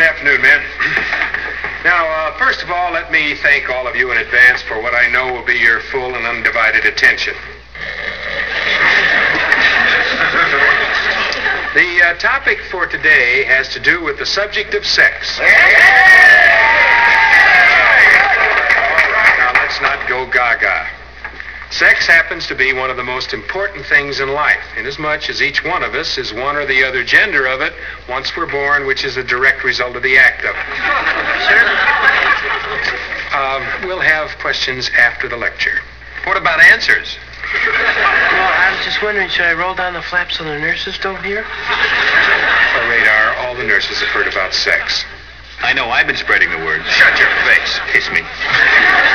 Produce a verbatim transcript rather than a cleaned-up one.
afternoon, men. Now, uh, first of all, let me thank all of you in advance for what I know will be your full and undivided attention. The uh, topic for today has to do with the subject of sex. All right, now let's not go gaga. Sex happens to be one of the most important things in life, inasmuch as each one of us is one or the other gender of it once we're born, which is a direct result of the act of it. Sir? Um, we'll have questions after the lecture. What about answers? Well, I was just wondering, should I roll down the flaps so the nurses don't hear? Well, Radar, all the nurses have heard about sex. I know, I've been spreading the word. Shut your face. Kiss me.